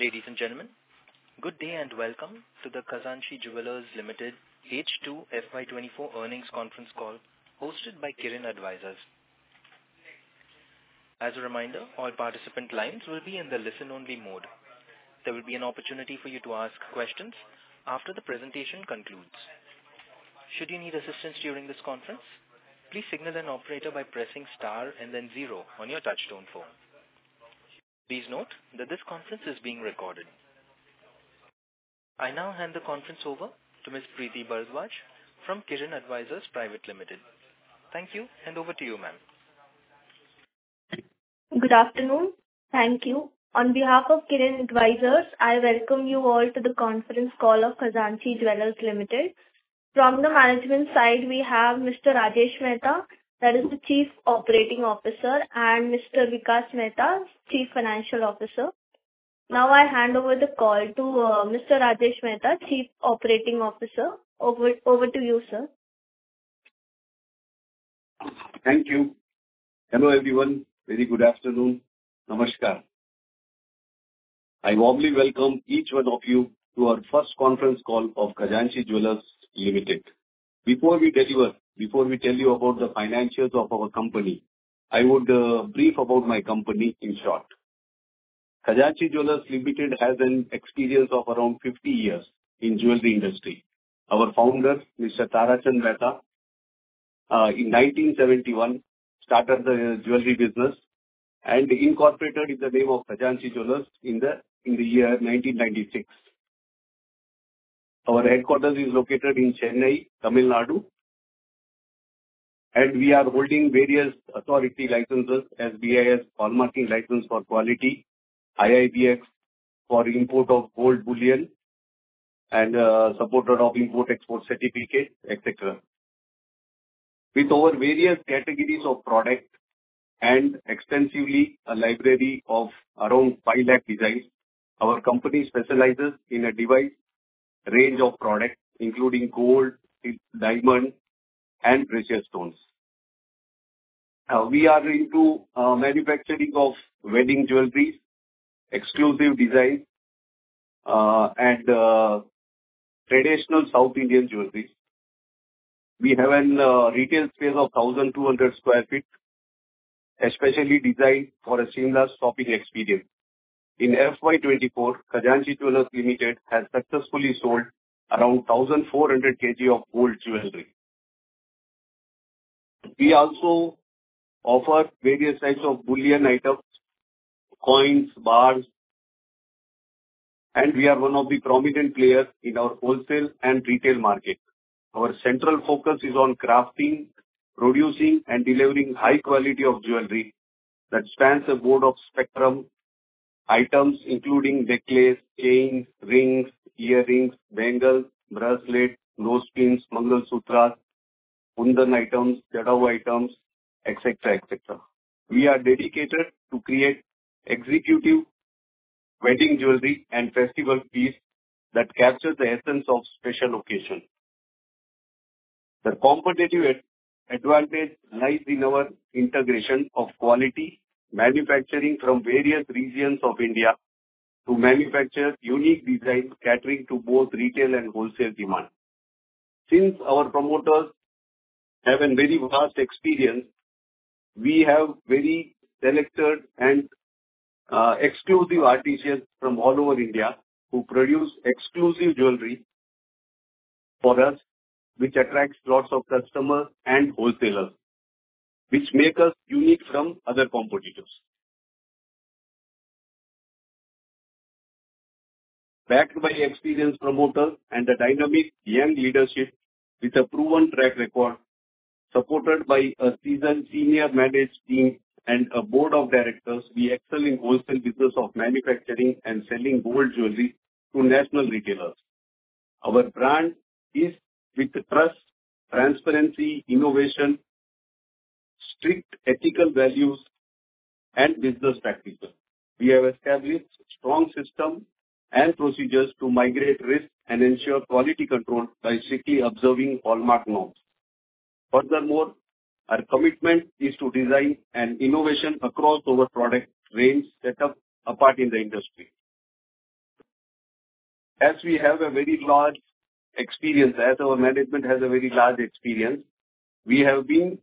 Ladies and gentlemen, good day and welcome to the Khazanchi Jewellers Limited H2 FY24 earnings conference call hosted by Kirin Advisors. As a reminder, all participant lines will be in the listen-only mode. There will be an opportunity for you to ask questions after the presentation concludes. Should you need assistance during this conference, please signal an operator by pressing star and then 0 on your touchtone phone. Please note that this conference is being recorded. I now hand the conference over to Ms. Preeti Bharadwaj from Kirin Advisors Private Limited. Thank you, and over to you, ma'am. Good afternoon. Thank you. On behalf of Kirin Advisors, I welcome you all to the conference call of Khazanchi Jewellers Limited. From the management side, we have Mr. Rajesh Mehta, that is the Chief Operating Officer, and Mr. Vikas Mehta, Chief Financial Officer. Now I hand over the call to Mr. Rajesh Mehta, Chief Operating Officer. Over to you, sir. Thank you. Hello everyone. Very good afternoon. Namaskar. I warmly welcome each one of you to our first conference call of Khazanchi Jewellers Limited. Before we tell you about the financials of our company, I would brief about my company in short. Khazanchi Jewellers Limited has an experience of around 50 years in jewelry industry. Our founder, Mr. Tarachand Mehta, in 1971 started the jewelry business and incorporated in the name of Khazanchi Jewellers in the year 1996. Our headquarters is located in Chennai, Tamil Nadu, and we are holding various authority licenses as BIS hallmarking license for quality, IIBX for import of gold bullion, and supported of import-export certificate, etc. With over various categories of product and extensively a library of around 5 lakh designs, our company specializes in a device range of products including gold, diamond, and precious stones. We are into manufacturing of wedding jewelry, exclusive designs, and traditional South Indian jewelry. We have a retail space of 1,200 square feet, especially designed for a seamless shopping experience. In FY24, Khazanchi Jewellers Limited has successfully sold around 1,400 kg of gold jewelry. We also offer various types of bullion items, coins, bars, and we are one of the prominent players in our wholesale and retail market. Our central focus is on crafting, producing, and delivering high quality of jewelry that spans a broad of spectrum items including necklace, chains, rings, earrings, bangles, bracelets, nose pins, Mangal Sutras, Kundan items, Jadau items, etc., etc. We are dedicated to create executive wedding jewelry and festival piece that captures the essence of special occasion. The competitive advantage lies in our integration of quality manufacturing from various regions of India to manufacture unique designs catering to both retail and wholesale demand. Since our promoters have a very vast experience, we have very selected and exclusive artisans from all over India who produce exclusive jewelry for us, which attracts lots of customers and wholesalers, which make us unique from other competitors. Backed by experienced promoters and a dynamic young leadership with a proven track record, supported by a seasoned senior managed team and a board of directors, we excel in wholesale business of manufacturing and selling gold jewelry to national retailers. Our brand is with trust, transparency, innovation, strict ethical values, and business practices. We have established strong systems and procedures to migrate risk and ensure quality control by strictly observing hallmark norms. Furthermore, our commitment is to design and innovation across our product range set up apart in the industry. as we have a very large experience, as our management has a very large experience, we have been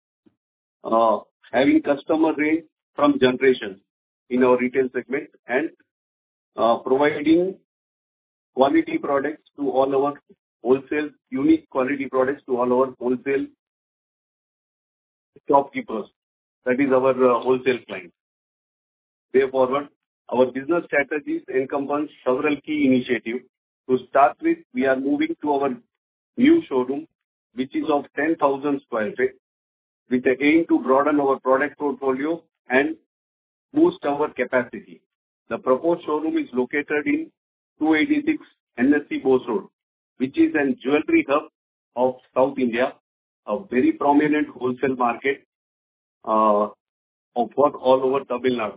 having customer range from generations in our retail segment and providing quality products to all our wholesale, unique quality products to all our wholesale shopkeepers. That is our wholesale clients. Therefore, our business strategies encompass several key initiatives. To start with, we are moving to our new showroom, which is of 10,000 square feet, with the aim to broaden our product portfolio and boost our capacity. The proposed showroom is located in 286 NSC Bose Road, which is a jewelry hub of South India, a very prominent wholesale market of work all over Tamil Nadu.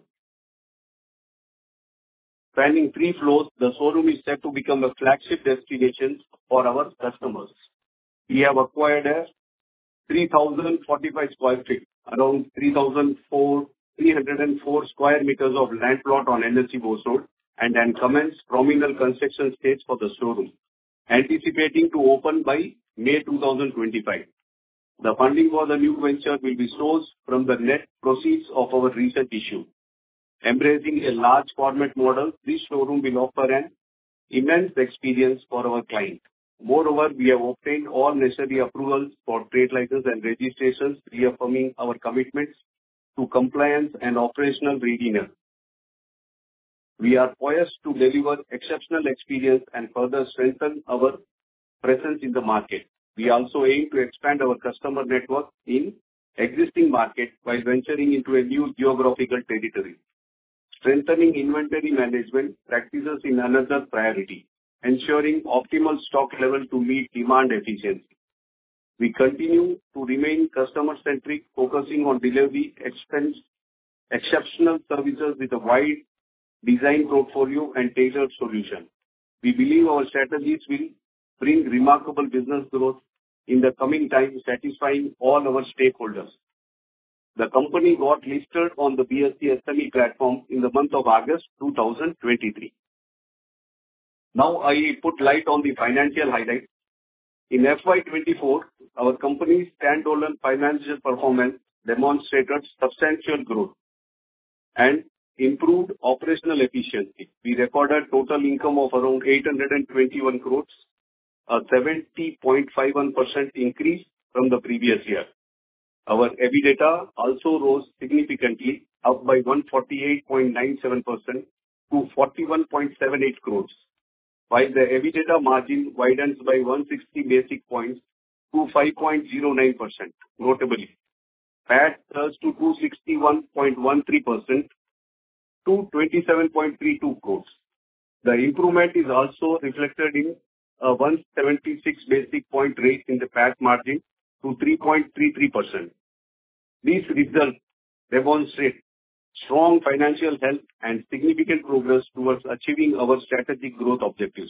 Spanning 3 floors, the showroom is set to become a flagship destination for our customers. We have acquired a 3,045 square feet, around 304 square meters of land plot on NSC Bose Road, and then commenced prominent construction stage for the showroom, anticipating to open by May 2025. The funding for the new venture will be sourced from the net proceeds of our recent issue. Embracing a large format model, this showroom will offer an immense experience for our client. Moreover, we have obtained all necessary approvals for trade license and registrations, reaffirming our commitments to compliance and operational readiness. We are poised to deliver exceptional experience and further strengthen our presence in the market. We also aim to expand our customer network in existing market while venturing into a new geographical territory. Strengthening inventory management practices in another priority, ensuring optimal stock level to meet demand efficiency. We continue to remain customer-centric, focusing on delivery, exceptional services with a wide design portfolio and tailored solution. We believe our strategies will bring remarkable business growth in the coming time, satisfying all our stakeholders. The company got listed on the BSE SME platform in the month of August 2023. Now I put light on the financial highlights. In FY24, our company's standalone financial performance demonstrated substantial growth and improved operational efficiency. We recorded total income of around 821 crores, a 70.51% increase from the previous year. Our EBITDA also rose significantly, up by 148.97% to 41.78 crores, while the EBITDA margin widens by 160 basic points to 5.09%. Notably, PAT surged to 261.13% to 27.32 crores. The improvement is also reflected in a 176 basic point raise in the PAT margin to 3.33%. These results demonstrate strong financial health and significant progress towards achieving our strategic growth objectives.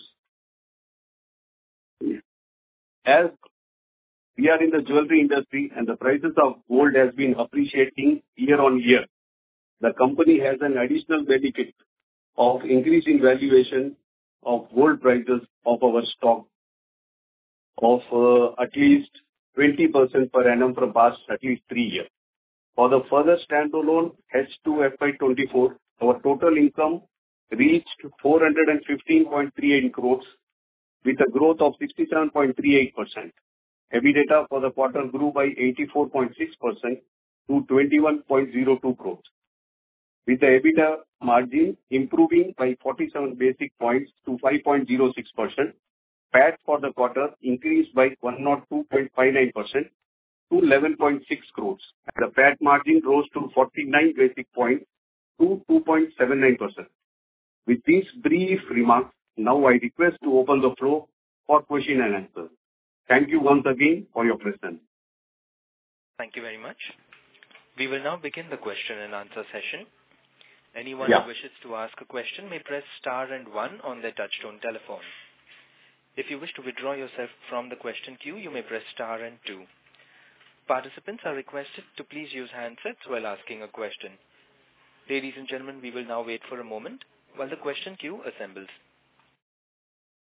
As we are in the jewelry industry and the prices of gold has been appreciating year on year, the company has an additional benefit of increasing valuation of gold prices of our stock of at least 20% per annum for past at least 3 years. For the further standalone H2 FY24, our total income reached 415.38 crores with a growth of 67.38%. EBITDA for the quarter grew by 84.6% to 21.02 crores, with the EBITDA margin improving by 47 basic points to 5.06%. PAT for the quarter increased by 102.59% to 11.6 crores. The PAT margin rose to 49 basic points to 2.79%. With these brief remarks, now I request to open the floor for question and answer. Thank you once again for your presence. Thank you very much. We will now begin the question and answer session. Anyone who wishes to ask a question may press star and 1 on their touchtone telephone. If you wish to withdraw yourself from the question queue, you may press star and 2. Participants are requested to please use handsets while asking a question. Ladies and gentlemen, we will now wait for a moment while the question queue assembles.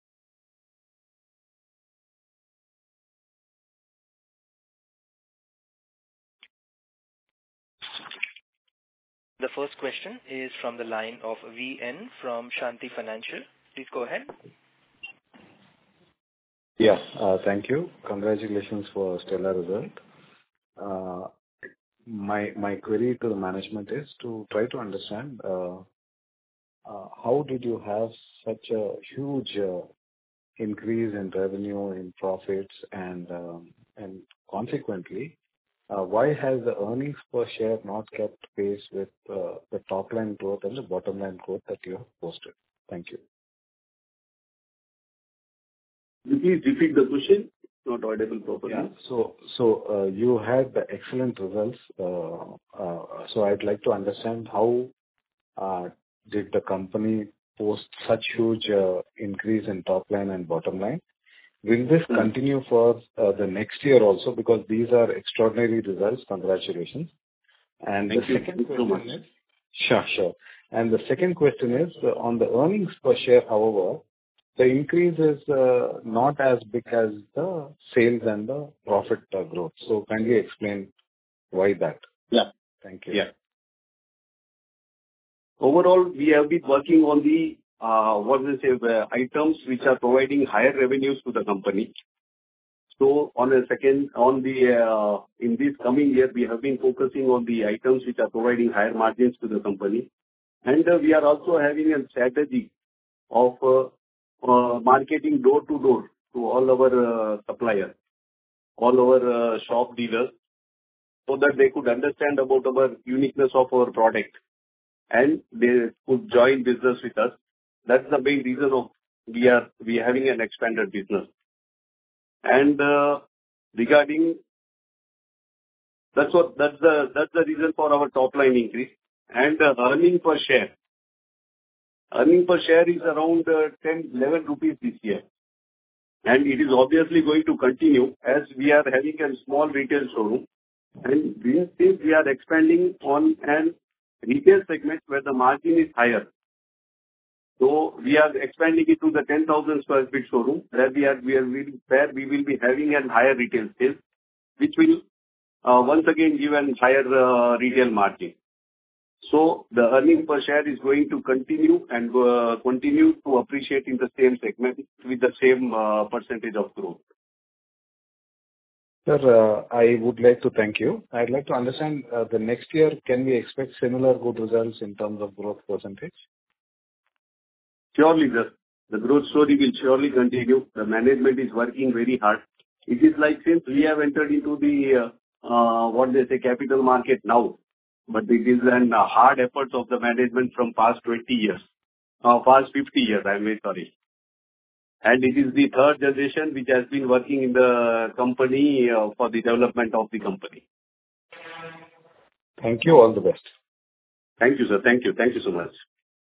The first question is from the line of VN from Shanti Financial. Please go ahead. Yeah, thank you. Congratulations for stellar result. My query to the management is to try to understand how did you have such a huge increase in revenue, in profits, and consequently, why has the earnings per share not kept pace with the top line growth and the bottom line growth that you have posted? Thank you. Please repeat the question. It's not audible properly. Yeah. So you had the excellent results. So I'd like to understand how did the company post such huge increase in top line and bottom line? Will this continue for the next year also? Because these are extraordinary results. Congratulations. And Thank the you. second Thank you so question much. is... Sure. And the second question is, on the earnings per share, however, the increase is not as big as the sales and the profit growth. So kindly explain why that. Yeah. Thank you. Yeah. Overall, we have been working on the items which are providing higher revenues to the company. So in this coming year, we have been focusing on the items which are providing higher margins to the company. And we are also having a strategy of marketing door to door to all our suppliers, all our shop dealers, so that they could understand about our uniqueness of our product and they could join business with us. That's the main reason of we are having an expanded business. And regarding that's the reason for our top line increase. And earning per share is around 10-11 rupees this year. And it is obviously going to continue as we are having a small retail showroom. And since we are expanding on an retail segment where the margin is higher. So we are expanding it to the 10,000 square feet showroom where we will be having a higher retail sales, which will once again give a higher retail margin. So the earning per share is going to continue and continue to appreciate in the same segment with the same percentage of growth. Sir, I would like to thank you. I'd like to understand the next year, can we expect similar good results in terms of growth percentage? Surely, the growth story will surely continue. The management is working very hard. It is like since we have entered into the capital market now, but it is a hard effort of the management from past 50 years, I'm very sorry. And it is the third generation which has been working in the company for the development of the company. Thank you. All the best. Thank you, sir. Thank you. Thank you so much.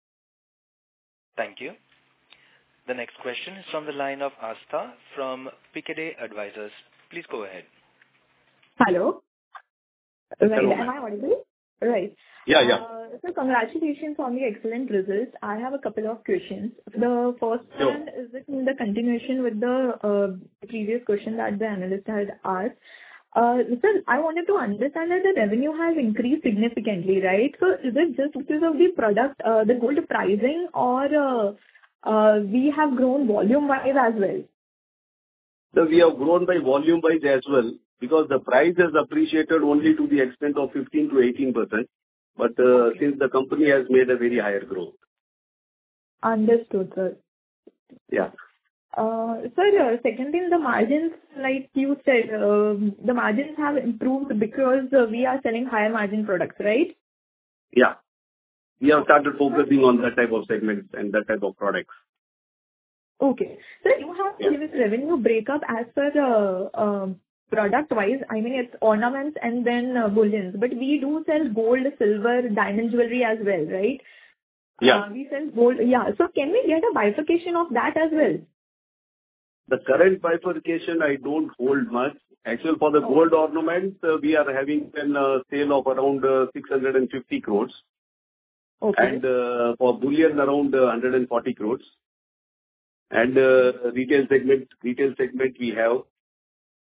Thank you. The next question is from the line of Astha from Picadey Advisors. Please go ahead. Hello. Right. Hello. Am I audible? Right. Yeah. So congratulations on the excellent results. I have a couple of questions. The first one is in the continuation with the previous question that the analyst had asked. Sir, I wanted to understand that the revenue has increased significantly, right? So is it just because of the product, the gold pricing, or we have grown volume-wise as well? So we have grown by volume-wise as well because the price has appreciated only to the extent of 15 to 18%. But since the company has made a very higher growth. Understood, sir. Yeah. Sir, second thing, the margins, like you said, the margins have improved because we are selling higher margin products, right? Yeah. We have started focusing on that type of segments and that type of products. Okay. Sir, you have to give us revenue breakup as per product-wise. I mean, it's ornaments and then bullions. But we do sell gold, silver, diamond jewelry as well, right? Yeah. We sell gold. Yeah. So can we get a bifurcation of that as well? The current bifurcation, I don't hold much. Actually, for the gold ornaments, we are having a sale of around 650 crores. Okay. And for bullion, around 140 crores. And retail segment we have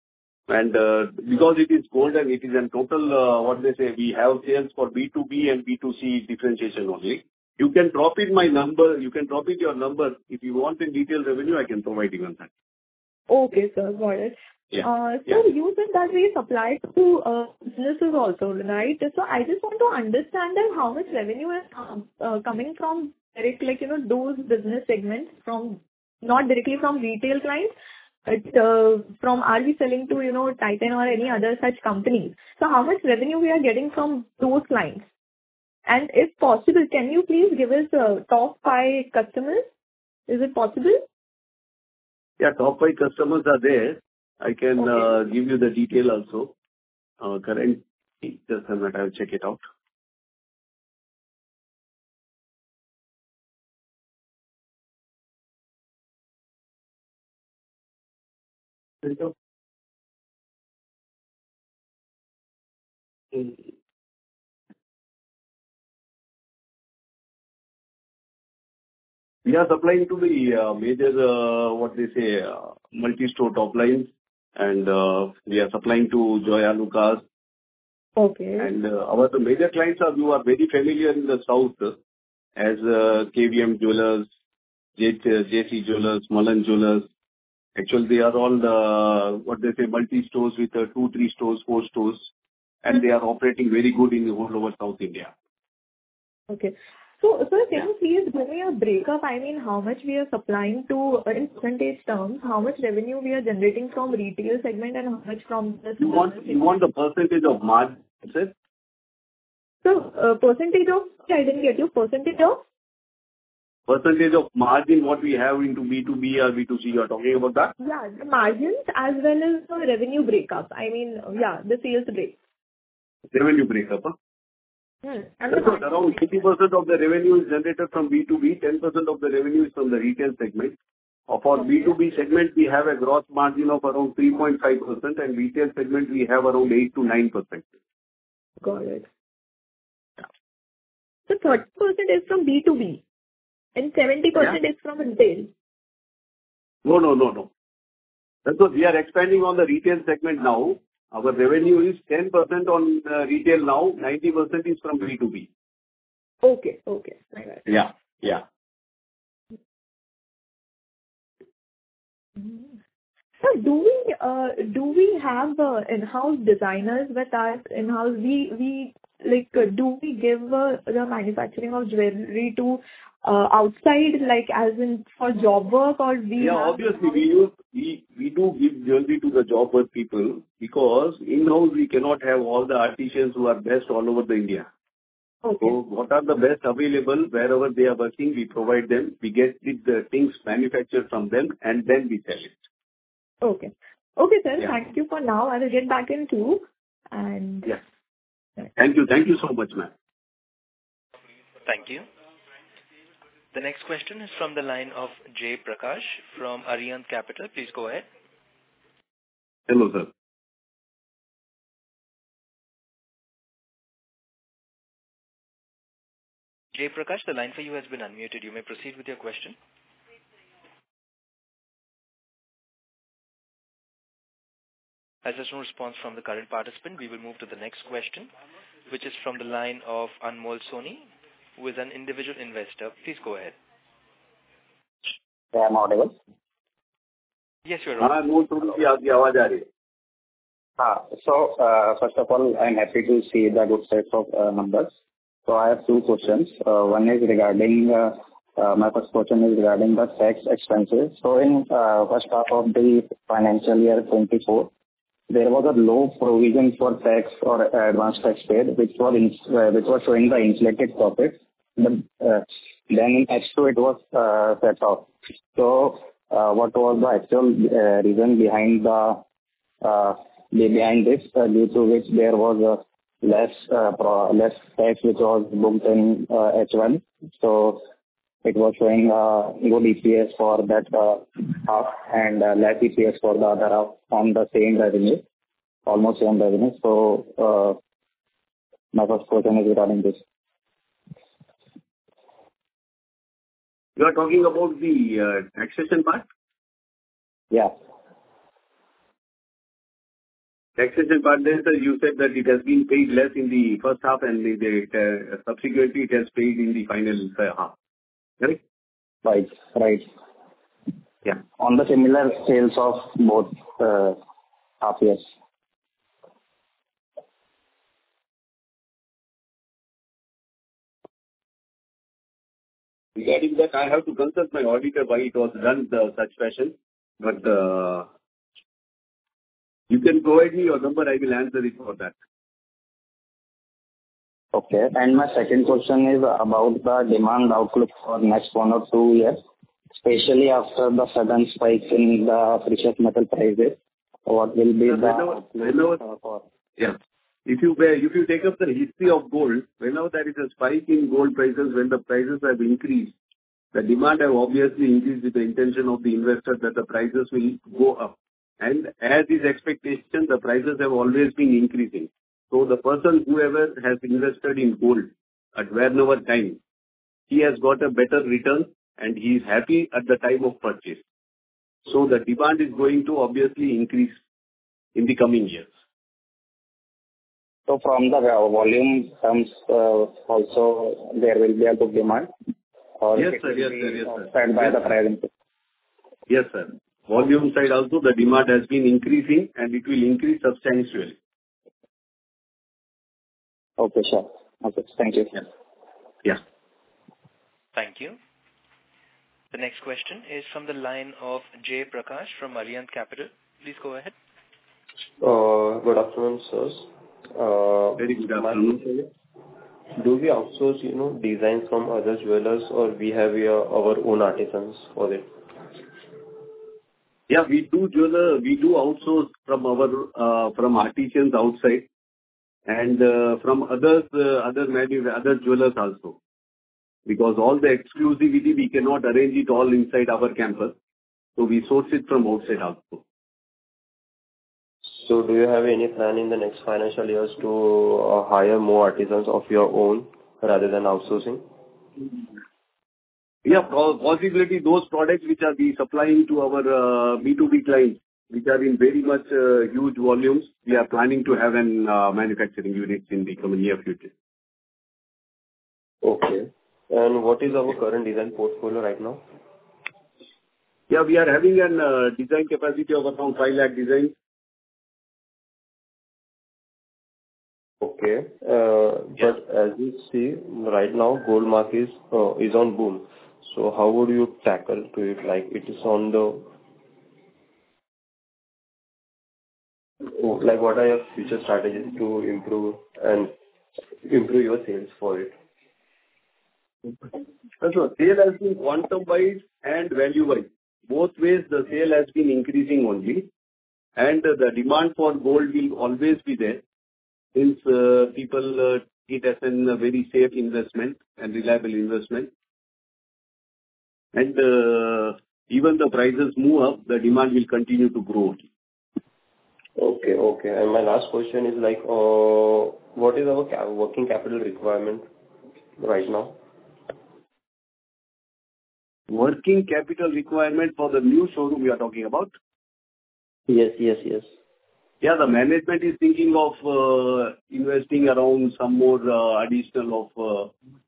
And because it is golden, it is in total, what they say, we have sales for B2B and B2C differentiation only. You can drop in my number, you can drop in your number. If you want in detailed revenue, I can provide even that. Okay, sir. Got it. Yeah. So you said that we supply to businesses also, right? So I just want to understand that how much revenue is coming from direct, like, those business segments from, not directly from retail clients, but from, are we selling to, Titan or any other such companies? So how much revenue we are getting from those clients? And if possible, can you please give us top 5 customers? Is it possible? Yeah, top 5 customers are there. I can give you the detail also. Current, just a minute, I'll check it out. We are supplying to the major, what they say, multi-store top lines, and we are supplying to Joya Lucas. Okay. And the major clients are, you are very familiar in the south, as KVM Jewelers, JC Jewelers, Mullen Jewelers. Actually, they are all, what they say, multi-stores with 2, 3 stores, 4 stores, and they are operating very good in all over South India. Okay. So, sir, can you please give me a breakup? I mean, how much we are supplying to, in percentage terms, how much revenue we are generating from retail segment and how much from the... You want the percentage of margin, sir? So, percentage of... I didn't get you. Percentage of? Percentage of margin, what we have into B2B or B2C, you are talking about that? Yeah, the margins as well as the revenue breakup. I mean, yeah, the sales break. Revenue breakup, huh? And Around 80% of the revenue is generated from B2B, 10% of the revenue is from the retail segment. For B2B segment, we have a gross margin of around 3.5%, and retail segment, we have around 8 to 9%. Got it. So 30% is from B2B and 70% is from retail. No. That's what we are expanding on the retail segment now. Our revenue is 10% on retail now, 90% is from B2B. Okay. Right. Yeah. So do we have in-house designers with us? In-house, do we give the manufacturing of jewelry to outside, like as in for job work, or we have... Obviously, we do give jewelry to the job work people, because in-house we cannot have all the artisans who are best all over the India. Okay. So what are the best available, wherever they are working, we provide them. We get the things manufactured from them, and then we sell it. Okay, sir. Yeah. Thank you for now. I will get back in queue. And yes. Thank you so much, ma'am. Thank you. The next question is from the line of Jay Prakash from Arihant Capital. Please go ahead. Hello, sir. Jay Prakash, the line for you has been unmuted. You may proceed with your question. As there's no response from the current participant, we will move to the next question, which is from the line of Anmol Soni, who is an individual investor. Please go ahead. Am I audible? Yes, you are audible. So, first of all, I'm happy to see the good set of numbers. So I have 2 questions. One is regarding, my first question is regarding the tax expenses. So in first half of the financial year 24, there was a low provision for tax or advance tax paid, which was showing the inflated profits. But then in H2 it was set off. So what was the actual reason behind this, due to which there was less tax which was booked in H1. So it was showing good EPS for that half and less EPS for the other half on the same revenue, almost same revenue. So my first question is regarding this. You are talking about the taxation part? Yeah. Taxation part, then, sir, you said that it has been paid less in the first half and subsequently it has paid in the final half. Correct? Right. Right. Yeah. On the similar sales of both half years. Regarding that, I have to consult my auditor why it was done such fashion. But you can provide me your number, I will answer it for that. Okay. And my second question is about the demand outlook for next 1 or 2 years, especially after the sudden spike in the precious metal prices. What will be the outlook for? Yeah. If you take up the history of gold, whenever there is a spike in gold prices, when the prices have increased, the demand have obviously increased with the intention of the investor that the prices will go up. And as is expectation, the prices have always been increasing. So the person, whoever has invested in gold at whenever time, he has got a better return and he is happy at the time of purchase. So the demand is going to obviously increase in the coming years. So from the volume terms, also there will be a good demand? Or yes, sir. Yes, sir. Yes, sir. Offset by the price? Yes, sir. Volume side also, the demand has been increasing and it will increase substantially. Okay, sure. Okay, thank you. Yeah. Thank you. The next question is from the line of Jay Prakash from Arihant Capital. Please go ahead. Good afternoon, sirs. Very good afternoon. Do we outsource, designs from other jewelers, or we have our own artisans for it? Yeah, we do outsource from artisans outside and from other jewelers also. Because all the exclusivity, we cannot arrange it all inside our campus. So we source it from outside also. So do you have any plan in the next financial years to hire more artisans of your own rather than outsourcing? Yeah, possibility those products which are we supplying to our B2B clients, which are in very much huge volumes, we are planning to have an manufacturing unit in the coming near future. Okay. And what is our current design portfolio right now? Yeah, we are having a design capacity of around 5 lakh designs. Okay. But as you see, right now, gold market is on boom. So how would you tackle to it? Like it is on the... Like what are your future strategies to improve your sales for it? So sale has been quantum-wise and value-wise. Both ways the sale has been increasing only. And the demand for gold will always be there. Since people it as a very safe investment and reliable investment. And even the prices move up, the demand will continue to grow. Okay. And my last question is like, what is our working capital requirement right now? Working capital requirement for the new showroom we are talking about? Yes. Yeah, the management is thinking of investing around some more additional of...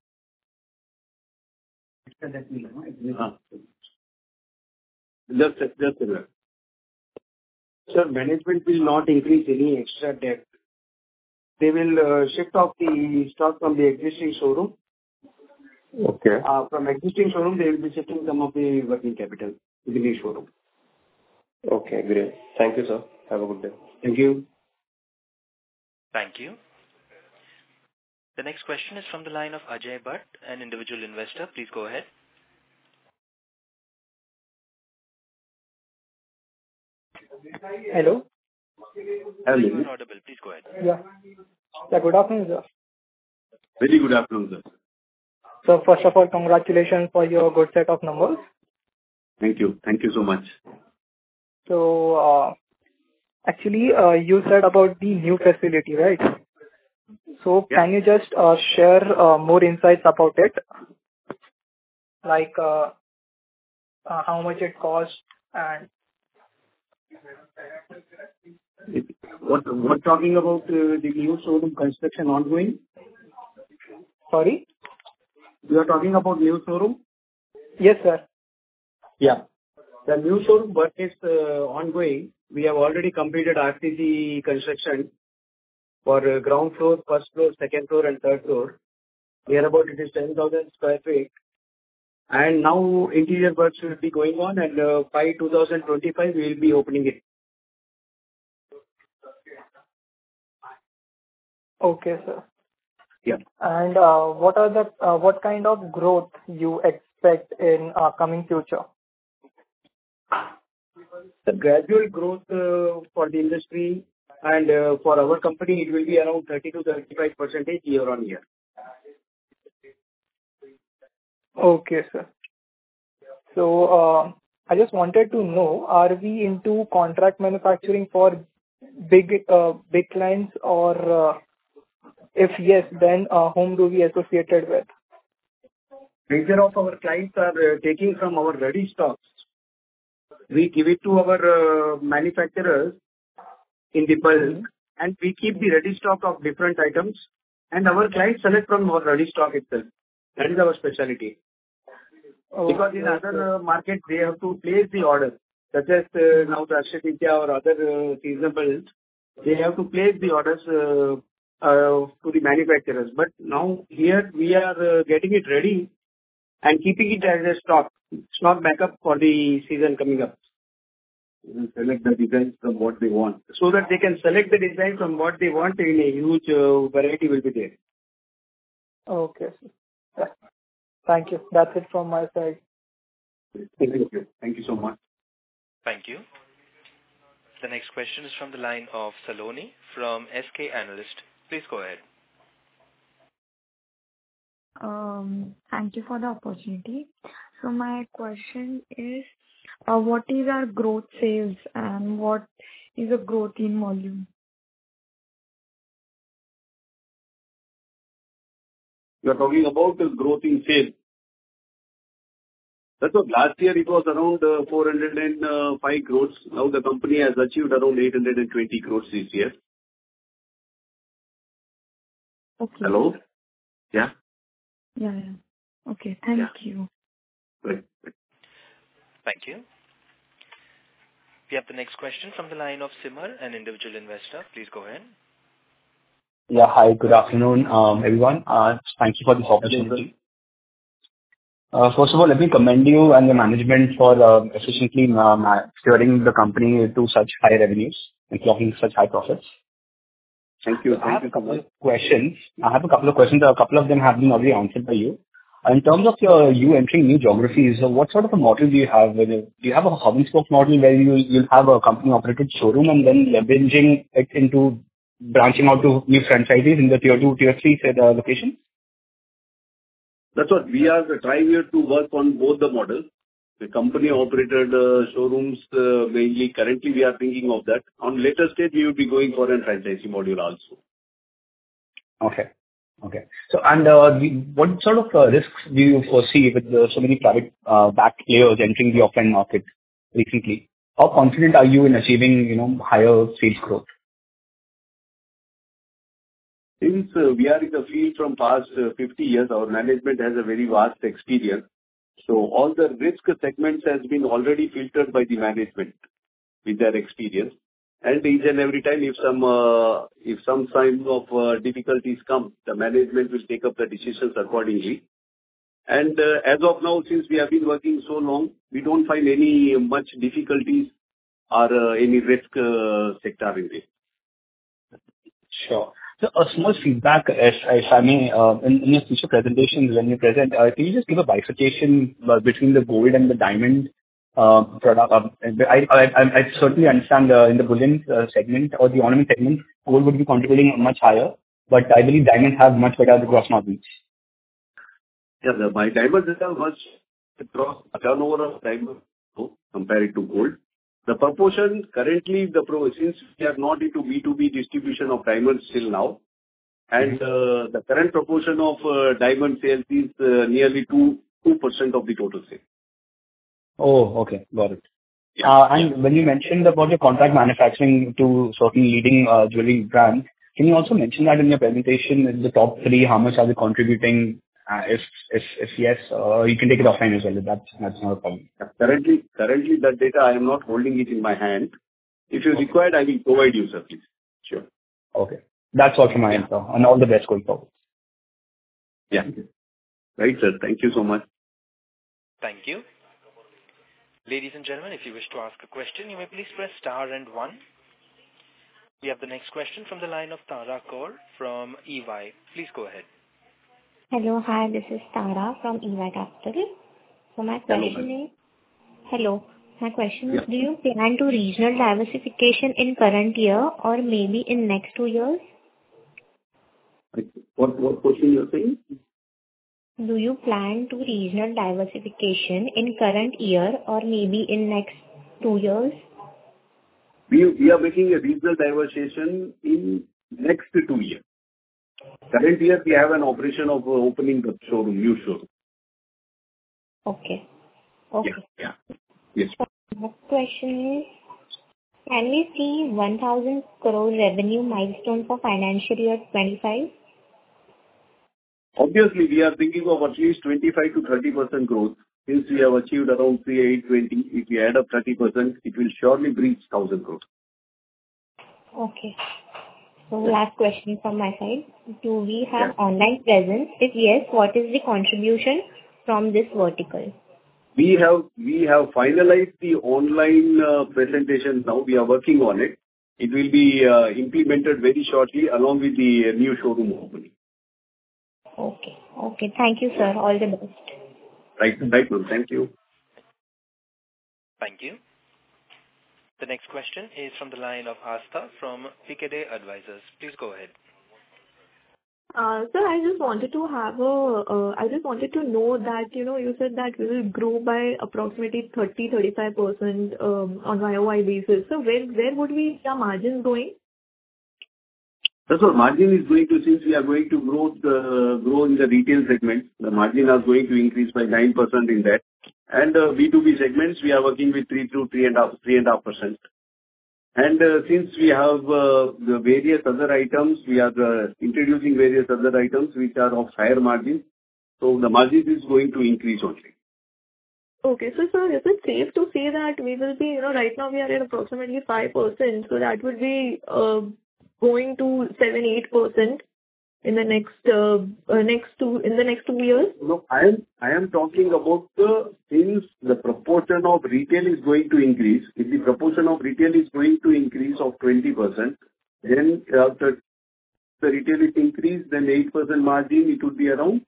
Just a minute. Sir, management will not increase any extra debt. They will shift off the stock from the existing showroom. Okay. From existing showroom, they will be shifting some of the working capital to the new showroom. Okay, great. Thank you, sir. Have a good day. Thank you. Thank you. The next question is from the line of Ajay Bhatt, an individual investor. Please go ahead. Hello. Hello. You are audible. Please go ahead. Yeah, good afternoon, sir. Very good afternoon, sir. So first of all, congratulations for your good set of numbers. Thank you. Thank you so much. So, actually, you said about the new facility, right? So Yeah. can you just share more insights about it? Like how much it costs and What talking about the new showroom construction ongoing? Sorry? You are talking about new showroom? Yes, sir. Yeah. The new showroom work is ongoing. We have already completed RCC construction for ground floor, first floor, second floor, and third floor. Nearabouts it is 10,000 square feet. And now interior works will be going on, and by 2025 we will be opening it. Okay, sir. Yeah. And what kind of growth you expect in coming future? The gradual growth for the industry and for our company, it will be around 30 to 35% year on year. Okay, sir. So, I just wanted to know, are we into contract manufacturing for big clients, or if yes, then whom do we associated with? Major of our clients are taking from our ready stocks. We give it to our manufacturers in the bulk, and we keep the ready stock of different items, and our clients select from our ready stock itself. That is our specialty. Because in other markets, they have to place the order, such as now the Akshaya Tritiya or other seasonals, they have to place the orders to the manufacturers. But now here we are getting it ready and keeping it as a stock backup for the season coming up. Select the designs from what they want. So that they can select the design from what they want in a huge variety will be there. Okay, sir. Yeah. Thank you. That's it from my side. Thank you. Thank you so much. Thank you. The next question is from the line of Saloni from SK Analyst. Please go ahead. Thank you for the opportunity. So my question is, what is our growth sales and what is the growth in volume? You are talking about the growth in sales. That's what last year it was around 405 crores. Now the company has achieved around 820 crores this year. Okay. Hello? Yeah? Yeah. Okay. Thank you. Right. Thank you. We have the next question from the line of Simar, an individual investor. Please go ahead. Yeah. Hi, good afternoon, everyone. Thank you for this opportunity. First of all, let me commend you and the management for efficiently steering the company to such high revenues and clocking such high profits. Thank you. I have a couple of questions. A couple of them have been already answered by you. In terms of you entering new geographies, what sort of a model do you have? Do you have a hub and spoke model where you'll have a company-operated showroom and then leveraging it into branching out to new franchises in the tier 2, tier 3 locations? That's what we are trying here to work on both the models. The company-operated showrooms, mainly currently we are thinking of that. On later stage, we will be going for a franchising module also. Okay. So, what sort of risks do you foresee with so many private backed players entering the offline market recently? How confident are you in achieving, higher sales growth? Since we are in the field from past 50 years, our management has a very vast experience. So all the risk segments has been already filtered by the management with their experience. And each and every time, if some signs of difficulties come, the management will take up the decisions accordingly. And as of now, since we have been working so long, we don't find any much difficulties or any risk sector in this. Sure. So a small feedback, if I may, in your future presentations when you present, can you just give a bifurcation between the gold and the diamond product? I certainly understand in the bullion segment or the ornament segment, gold would be contributing much higher, but I believe diamonds have much better gross margins. Yeah, my diamonds have much gross turnover of diamonds compared to gold. The proportion currently, since we are not into B2B distribution of diamonds till now, and the current proportion of diamond sales is nearly 2% of the total sale. Oh, okay. Got it. And when you mentioned about your contract manufacturing to certain leading jewelry brands, can you also mention that in your presentation, in the top three, how much are they contributing? If yes, you can take it offline as well. That's not a problem. Currently, that data, I am not holding it in my hand. If you require, I will provide you, sir, please. Sure. Okay. That's all from my end, sir, and all the best going forward. Yeah. Right, sir. Thank you so much. Thank you. Ladies and gentlemen, if you wish to ask a question, you may please press star and 1. We have the next question from the line of Tara Kaur from EY. Please go ahead. Hello. Hi, this is Tara from EY Capital. So my question is, do you plan to regional diversification in current year or maybe in next 2 years? What question you're saying? Do you plan to regional diversification in current year or maybe in next 2 years? We are making a regional diversification in next 2 years. Current year, we have an operation of opening the showroom, new showroom. Okay. Yeah. Yes. So next question is, can we see 1,000 crore revenue milestone for financial year 25? Obviously, we are thinking of at least 25 to 30% growth. Since we have achieved around 3,820, if we add up 30%, it will surely breach 1,000 crores. Okay. So last question from my side. Do we have online presence? If yes, what is the contribution from this vertical? We have finalized the online presentation now. We are working on it. It will be implemented very shortly along with the new showroom opening. Okay. Thank you, sir. All the best. Right, ma'am. Thank you. Thank you. The next question is from the line of Astha from PKD Advisors. Please go ahead. Sir, I just wanted to know that, you said that we will grow by approximately 30-35% on YOY basis. So where would we see our margins going? That's what margin is going to, since we are going to grow in the retail segment, the margin is going to increase by 9% in that. And B2B segments, we are working with 3.5%. And since we have the various other items, we are introducing various other items which are of higher margin. So the margin is going to increase only. Okay. So, sir, is it safe to say that we will be, right now we are at approximately 5%, so that would be going to 7-8% in the next 2 years? No, I am talking about since the proportion of retail is going to increase. If the proportion of retail is going to increase of 20%, then after the retail is increased, then 8% margin, it would be around,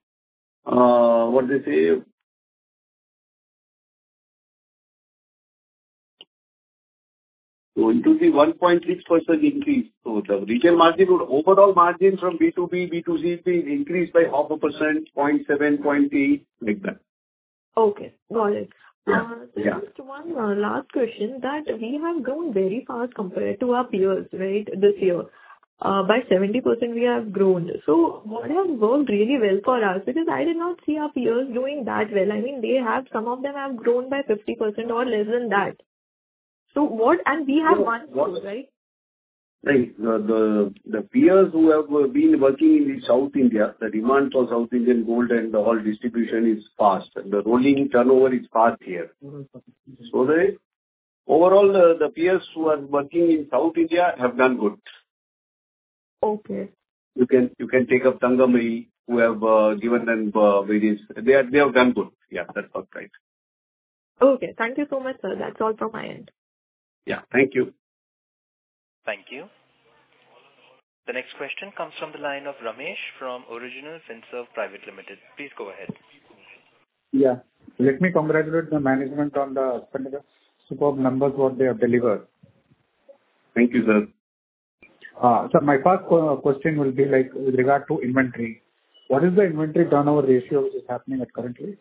So it will be 1.6% increase. So the retail margin would, overall margin from B2B, B2C will increase by 0.5%, 0.7, 0.8, like that. Okay, got it. Yeah. Just one last question, that we have grown very fast compared to our peers, right, this year. By 70% we have grown. So what has worked really well for us? Because I did not see our peers doing that well. I mean, some of them have grown by 50% or less than that. So what, and we have one store, right? Right. The peers who have been working in the South India, the demand for South Indian gold and the whole distribution is fast. And the rolling turnover is fast here. So overall, the peers who are working in South India have done good. Okay. You can take up Thangamari, who have given them various. They have done good. Yeah, that's all right. Okay. Thank you so much, sir. That's all from my end. Yeah. Thank you. Thank you. The next question comes from the line of Ramesh from Original Finserv Private Limited. Please go ahead. Yeah. Let me congratulate the management on the superb numbers what they have delivered. Thank you, sir. So my first question will be like with regard to inventory. What is the inventory turnover ratio which is happening at currently?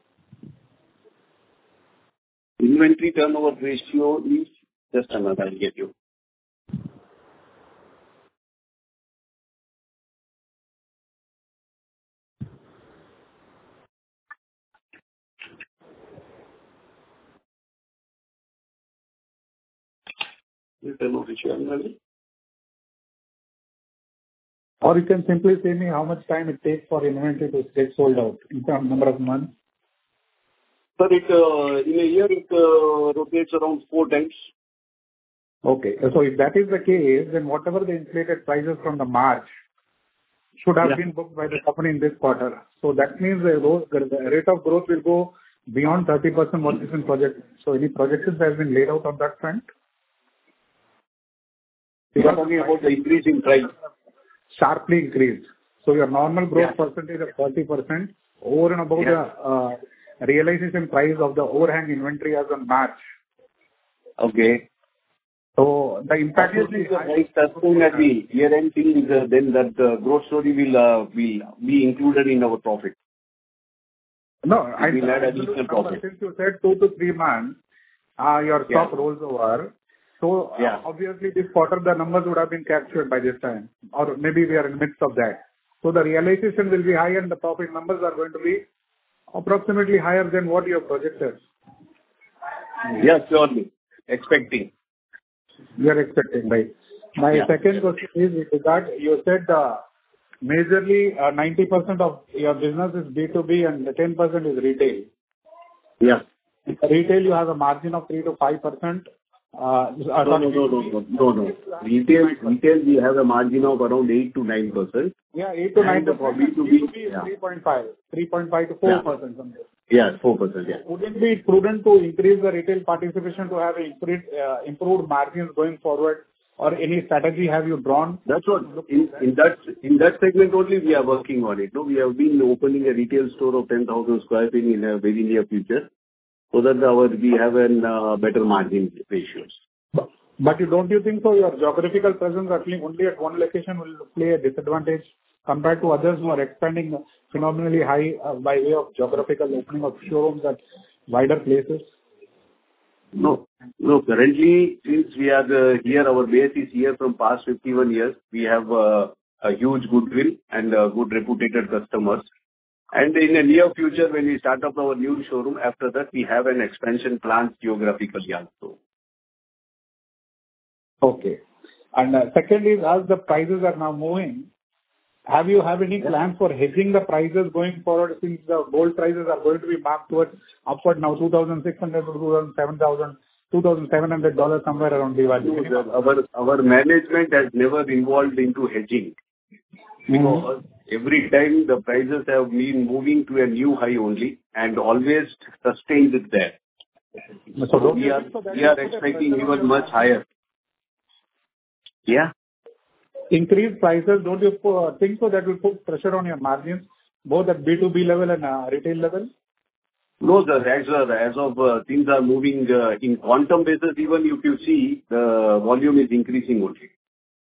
Inventory turnover ratio is, just a minute, I'll get you. Or you can simply say me how much time it takes for inventory to get sold out in terms number of months. Sir, in a year, it rotates around 4 times. Okay. So if that is the case, then whatever the inflated prices from the March should have been booked by the company in this quarter. So that means the rate of growth will go beyond 30% what is in project. So any projections has been laid out on that front? You are talking about the increase in price. Sharply increased. So your normal growth percentage of 40% over and above the realization price of the overhang inventory as on March. Okay. So the impact will be high. As soon as the year-end thing is, then that growth story will be included in our profit. No, I will add additional profit. Since you said 2 to 3 months, your stock rolls over. So obviously this quarter the numbers would have been captured by this time, or maybe we are in the midst of that. So the realization will be high and the profit numbers are going to be approximately higher than what you have projected. Yes, surely. Expecting. You are expecting, right? My second question is with regard, you said majorly 90% of your business is B2B and 10% is retail. Yeah. Retail you have a margin of 3 to 5%. No. Retail we have a margin of around 8 to 9%. Yeah, 8 to 9%. B2B is 3.5 to 4%. Something. Yeah, 4%. Yeah. Wouldn't it be prudent to increase the retail participation to have improved margins going forward, or any strategy have you drawn? That's what in that segment only we are working on it. No, we have been opening a retail store of 10,000 square feet in a very near future, so that we have a better margin ratios. But don't you think so? Your geographical presence only at one location will play a disadvantage compared to others who are expanding phenomenally high by way of geographical opening of showrooms at wider places? No. Currently, since we are here, our base is here from past 51 years. We have a huge goodwill and good reputed customers. And in the near future, when we start up our new showroom, after that we have an expansion plan geographically also. Okay. And second is, as the prices are now moving, have you any plans for hedging the prices going forward, since the gold prices are going to be marked towards upward now $2,600 to $2,700 somewhere around Diwali? Our management has never involved into hedging. Because every time the prices have been moving to a new high only and always sustained it there. So we are expecting even much higher. Yeah. Increased prices, don't you think so that will put pressure on your margins, both at B2B level and retail level? No, sir. As of things are moving in quantum basis, even if you see, the volume is increasing only.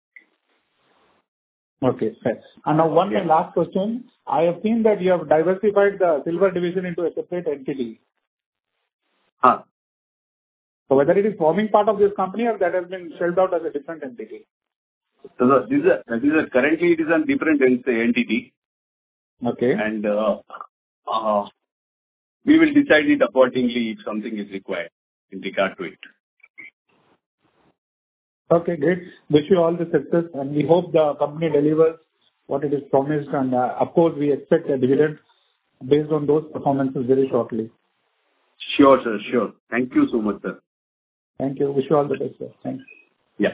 Okay, fair. And now one last question. I have seen that you have diversified the silver division into a separate entity. So whether it is forming part of this company or that has been shelled out as a different entity? So currently it is a different entity. Okay. And we will decide it accordingly if something is required in regard to it. Okay, great. Wish you all the success, and we hope the company delivers what it is promised, and of course we expect a dividend based on those performances very shortly. Sure, sir. Sure. Thank you so much, sir. Thank you. Wish you all the best, sir. Thanks. Yeah.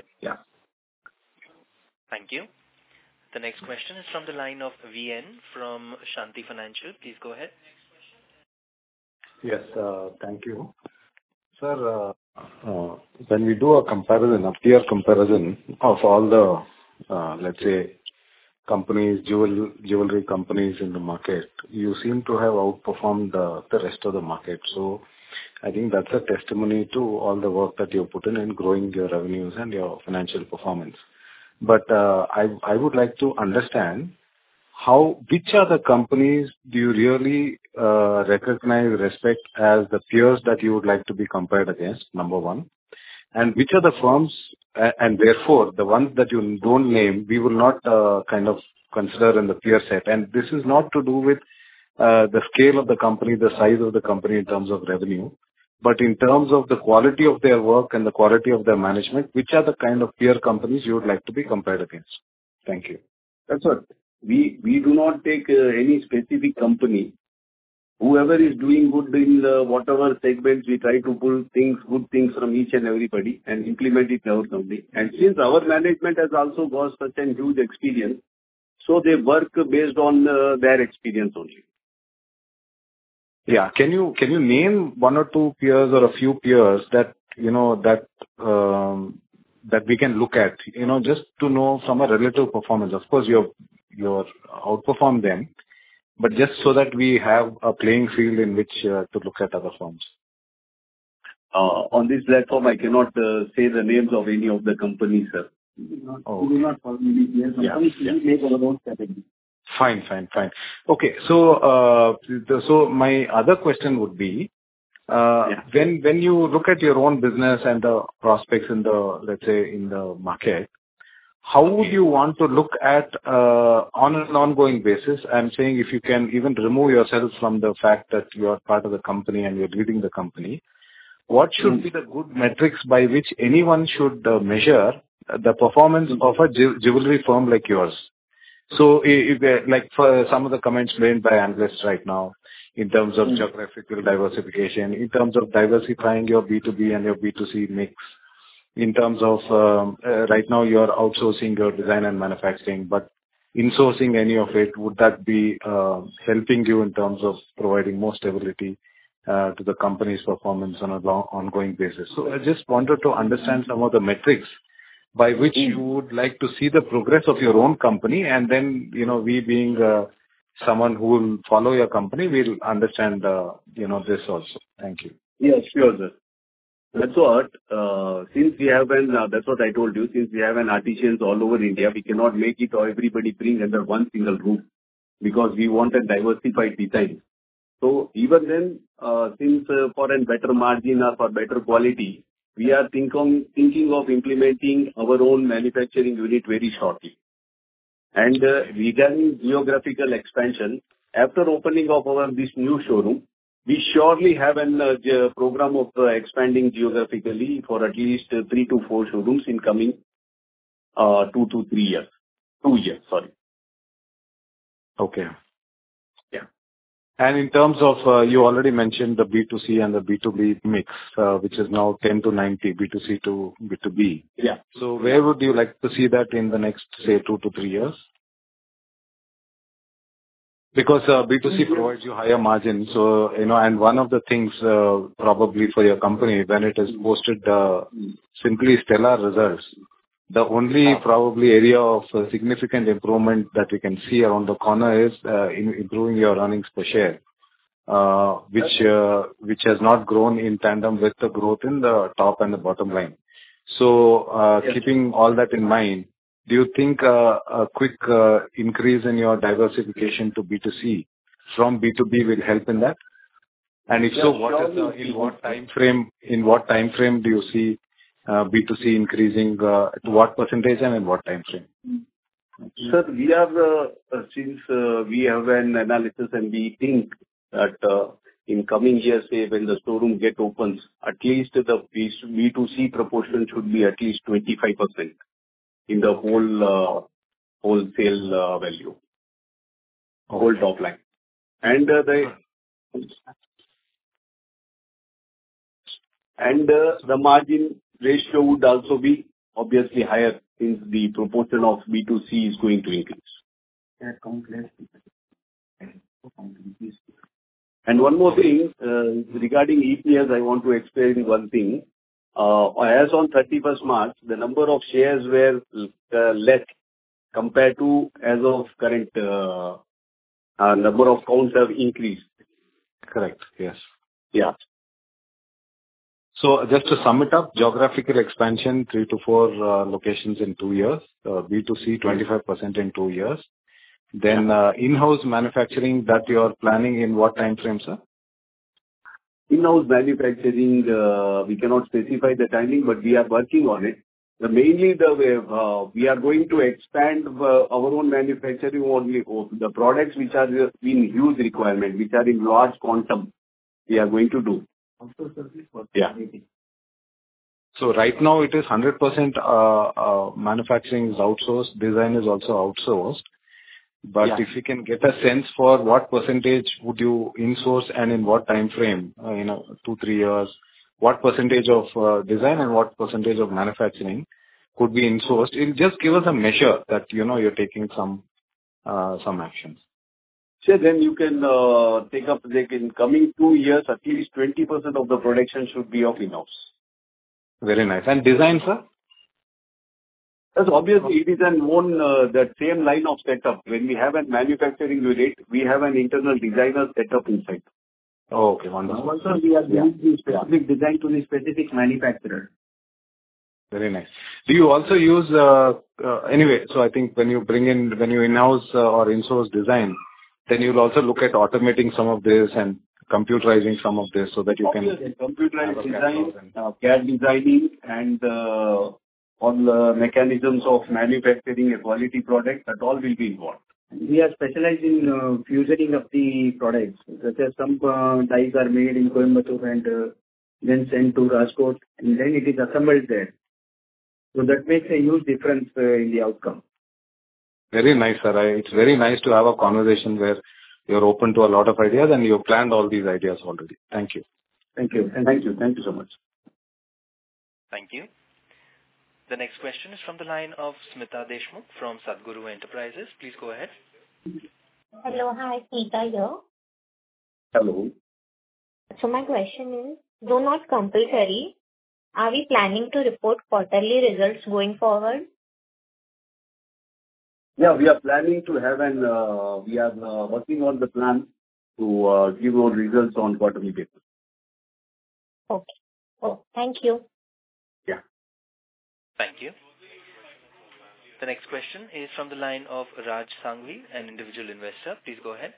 Thank you. The next question is from the line of VN from Shanti Financial. Please go ahead. Yes, thank you. Sir, when we do a peer comparison of all the, let's say, companies, jewelry companies in the market, you seem to have outperformed the rest of the market. So I think that's a testimony to all the work that you've put in growing your revenues and your financial performance. But I would like to understand which are the companies do you really recognize, respect as the peers that you would like to be compared against, number one? And which are the firms, and therefore the ones that you don't name, we will not kind of consider in the peer set. And this is not to do with the scale of the company, the size of the company in terms of revenue, but in terms of the quality of their work and the quality of their management, which are the kind of peer companies you would like to be compared against? Thank you. That's what. We do not take any specific company. Whoever is doing good in whatever segments, we try to pull good things from each and everybody and implement it in our company. And since our management has also got such a huge experience, so they work based on their experience only. Yeah. Can you name one or two peers or a few peers that, that we can look at, just to know from a relative performance? Of course, you're outperformed them, but just so that we have a playing field in which to look at other firms. On this platform, I cannot say the names of any of the companies, sir. We do not follow any peer companies. We make our own strategy. Fine. Okay. So my other question would be, when you look at your own business and the prospects in the, let's say, in the market, how would you want to look at on an ongoing basis? I'm saying if you can even remove yourself from the fact that you are part of the company and you're leading the company, what should be the good metrics by which anyone should measure the performance of a jewelry firm like yours? So, like for some of the comments made by analysts right now, in terms of geographical diversification, in terms of diversifying your B2B and your B2C mix, in terms of right now you're outsourcing your design and manufacturing, but insourcing any of it, would that be helping you in terms of providing more stability to the company's performance on an ongoing basis? So I just wanted to understand some of the metrics by which you would like to see the progress of your own company, and then, we being someone who will follow your company, we'll understand, this also. Thank you. Yes, sure, sir. That's what, since we have that's what I told you, since we have artisans all over India, we cannot make it or everybody bring under one single roof, because we want a diversified design. So even then, since for a better margin or for better quality, we are thinking of implementing our own manufacturing unit very shortly. And regarding geographical expansion, after opening of this new showroom, we surely have a program of expanding geographically for at least 3 to 4 showrooms in coming 2 to 3 years. 2 years, sorry. Okay. Yeah. And in terms of, you already mentioned the B2C and the B2B mix, which is now 10 to 90, B2C to B2B. Yeah. So where would you like to see that in the next, say, 2 to 3 years? Because B2C provides you higher margins. So, and one of the things probably for your company, when it has posted simply stellar results, the only probably area of significant improvement that we can see around the corner is in improving your earnings per share, which has not grown in tandem with the growth in the top and the bottom line. So, keeping all that in mind, do you think a quick increase in your diversification to B2C from B2B will help in that? And if so, in what time frame do you see B2C increasing, to what percentage and in what time frame? Sir, we are, since we have an analysis and we think that in coming years, say when the showroom opens, at least the B2C proportion should be at least 25% in the whole wholesale value, whole top line. And the margin ratio would also be obviously higher since the proportion of B2C is going to increase. And one more thing, regarding EPS, I want to explain one thing. As on 31st March, the number of shares were less compared to as of current number of counts have increased. Correct. Yes. Yeah. So just to sum it up, geographical expansion, 3 to 4 locations in 2 years, B2C 25% in 2 years. Then in-house manufacturing that you are planning in what time frame, sir? In-house manufacturing, we cannot specify the timing, but we are working on it. Mainly we are going to expand our own manufacturing only of the products which are in huge requirement, which are in large quantum, we are going to do. Yeah. So right now it is 100% manufacturing is outsourced, design is also outsourced. But if you can get a sense for what percentage would you insource and in what time frame, 2-3 years, what percentage of design and what percentage of manufacturing could be insourced, it'll just give us a measure that, you're taking some actions. So then you can take up, in coming 2 years, at least 20% of the production should be of in-house. Very nice. And design, sir? Yes, obviously, it is that same line of setup. When we have a manufacturing unit, we have an internal designer setup inside. Oh, okay, wonderful. Also, we are doing the specific design to the specific manufacturer. Very nice. Do you also use, anyway, so I think when you in-house or in-source design, then you'll also look at automating some of this and computerizing some of this so that you can... Obviously, computerized design, CAD designing, and all the mechanisms of manufacturing a quality product, that all will be involved. We are specialized in fusioning of the products. Such as some dies are made in Coimbatore and then sent to Rajkot, and then it is assembled there. So that makes a huge difference in the outcome. Very nice, sir. It's very nice to have a conversation where you're open to a lot of ideas and you've planned all these ideas already. Thank you. Thank you. Thank you. Thank you so much. Thank you. The next question is from the line of Smita Deshmukh from Sadguru Enterprises. Please go ahead. Hello. Hi, Smita here. Hello. So my question is, though not compulsory, are we planning to report quarterly results going forward? Yeah, we are planning to have we are working on the plan to give our results on quarterly basis. Okay. Oh, thank you. Yeah. Thank you. The next question is from the line of Raj Sangvi, an individual investor. Please go ahead.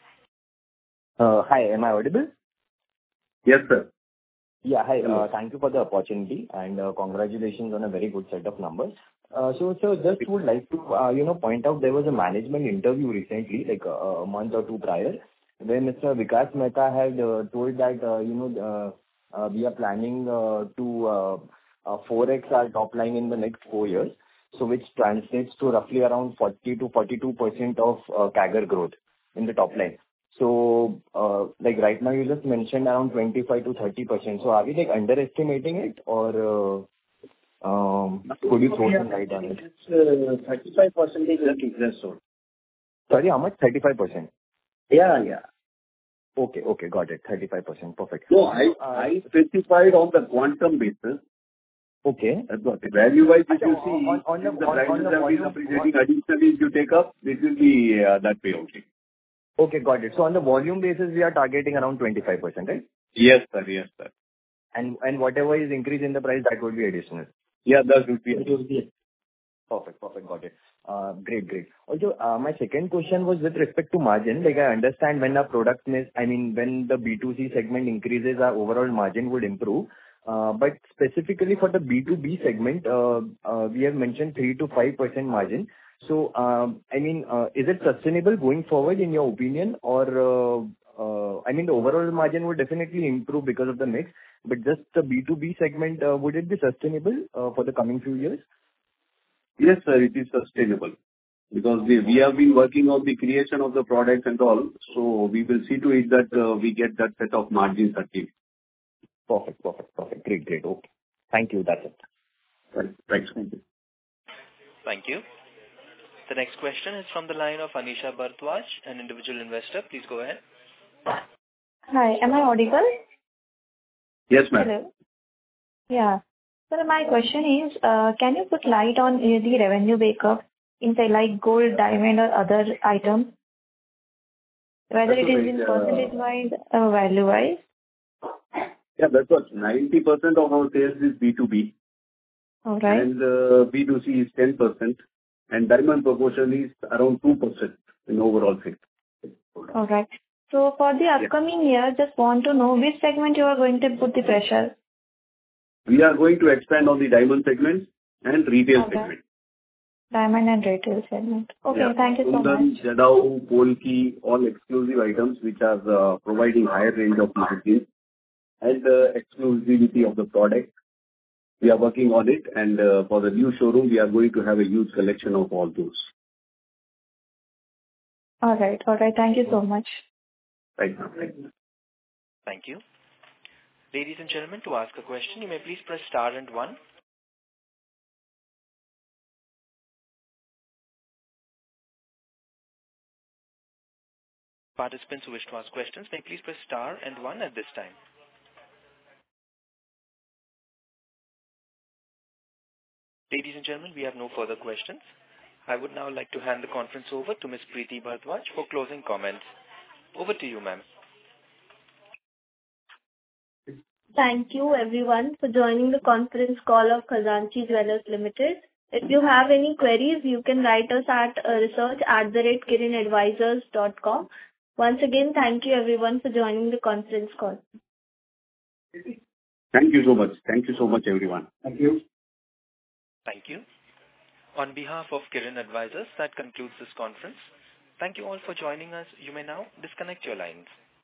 Hi, am I audible? Yes, sir. Yeah, hi. Thank you for the opportunity and congratulations on a very good set of numbers. So just would like to point out there was a management interview recently, like a month or two prior, where Mr. Vikas Mehta had told that we are planning to 4x our top line in the next 4 years, so which translates to roughly around 40 to 42% of CAGR growth in the top line. So like right now you just mentioned around 25 to 30%. So are we like underestimating it or could you throw some light on it? It's 35% less so. Sorry, how much? 35%? Yeah. Okay, got it. 35%, perfect. No, I specified on the quantum basis. Okay. Value-wise, if you see, on the prices that we are appreciating additionally, if you take up, it will be that way only. Okay, got it. So on the volume basis, we are targeting around 25%, right? Yes, sir. And whatever is increase in the price, that would be additional. Yeah, that would be. Perfect, got it. Great. Also, my second question was with respect to margin. Like I understand when our product mix, when the B2C segment increases, our overall margin would improve. But specifically for the B2B segment, we have mentioned 3 to 5% margin. So, is it sustainable going forward in your opinion, or the overall margin would definitely improve because of the mix, but just the B2B segment, would it be sustainable for the coming few years? Yes, sir, it is sustainable because we have been working on the creation of the products and all, so we will see to it that we get that set of margins achieved. Perfect. Great. Okay. Thank you. That's it. Thanks. Thank you. Thank you. The next question is from the line of Anisha Bhartwaj, an individual investor. Please go ahead. Hi, am I audible? Yes, ma'am. Hello. Yeah. So my question is, can you put light on the revenue breakup inside like gold, diamond or other items? Whether it is in percentage-wise or value-wise? Yeah, that's what. 90% of our sales is B2B. All right. And B2C is 10%. And diamond proportion is around 2% in overall sales. All right. So for the upcoming year, just want to know which segment you are going to put the pressure? We are going to expand on the diamond segment and retail segment. Diamond and retail segment. Okay, thank you so much. Jadau, Polki, all exclusive items which are providing higher range of margin. and the exclusivity of the product. We are working on it, and for the new showroom, we are going to have a huge collection of all those. All right. Thank you so much. Right. Thank you. Ladies and gentlemen, to ask a question, you may please press star and 1. Participants who wish to ask questions may please press star and 1 at this time. Ladies and gentlemen, we have no further questions. I would now like to hand the conference over to Ms. Preeti Bharadwaj for closing comments. Over to you, ma'am. Thank you everyone for joining the conference call of Khazanchi Jewellers Limited. If you have any queries, you can write us at research@kirinadvisors.com. Once again, thank you everyone for joining the conference call. Thank you so much. Thank you so much, everyone. Thank you. Thank you. On behalf of Kirin Advisors, that concludes this conference. Thank you all for joining us. You may now disconnect your lines.